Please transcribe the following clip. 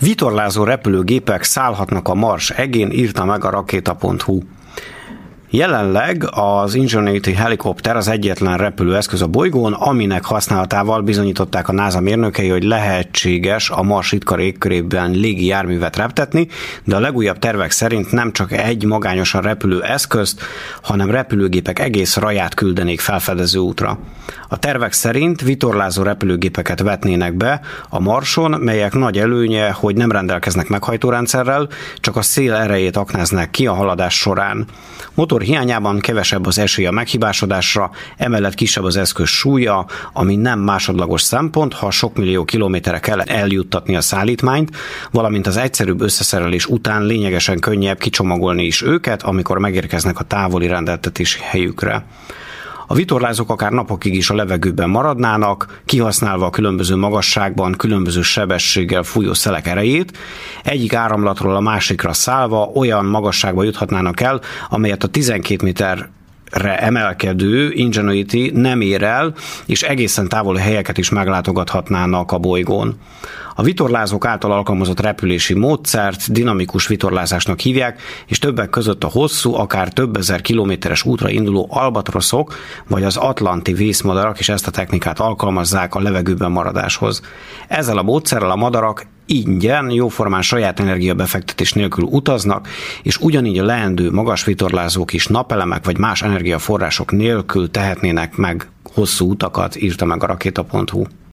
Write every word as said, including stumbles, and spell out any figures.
Vitorlázó repülőgépek szállhatnak a Mars egén, írta meg a rakéta pont hu. Jelenleg az Ingenuity helikopter az egyetlen repülőeszköz a bolygón, aminek használatával bizonyították a NASA mérnökei, hogy lehetséges a Mars ritka légkörében légi járművet reptetni, de a legújabb tervek szerint nem csak egy magányosan repülő eszközt, hanem repülőgépek egész raját küldenék felfedező útra. A tervek szerint vitorlázó repülőgépeket vetnének be a Marson, melyek nagy előnye, hogy nem rendelkeznek meghajtórendszerrel, csak a szél erejét aknáznák ki a haladás során. Motor hiányában kevesebb az esély a meghibásodásra, emellett kisebb az eszköz súlya, ami nem másodlagos szempont, ha sok millió kilométerre kell eljuttatni a szállítmányt, valamint az egyszerűbb összeszerelés után lényegesen könnyebb kicsomagolni is őket, amikor megérkeznek a távoli rendeltetési helyükre. A vitorlázók akár napokig is a levegőben maradnának, kihasználva a különböző magasságban, különböző sebességgel fújó szelek erejét, egyik áramlatról a másikra szállva olyan magasságba juthatnának el, amelyet a tizenkét méter emelkedő Ingenuity nem ér el, és egészen távoli helyeket is meglátogathatnának a bolygón. A vitorlázók által alkalmazott repülési módszert dinamikus vitorlázásnak hívják, és többek között a hosszú, akár több ezer kilométeres útra induló albatroszok vagy az atlanti vészmadarak is ezt a technikát alkalmazzák a levegőben maradáshoz. Ezzel a módszerrel a madarak ingyen, jóformán saját energiabefektetés nélkül utaznak, és ugyanígy a leendő magas vitorlázók is napelemek vagy más energiaforrások nélkül tehetnének meg hosszú utakat, írta meg a rakéta pont hu.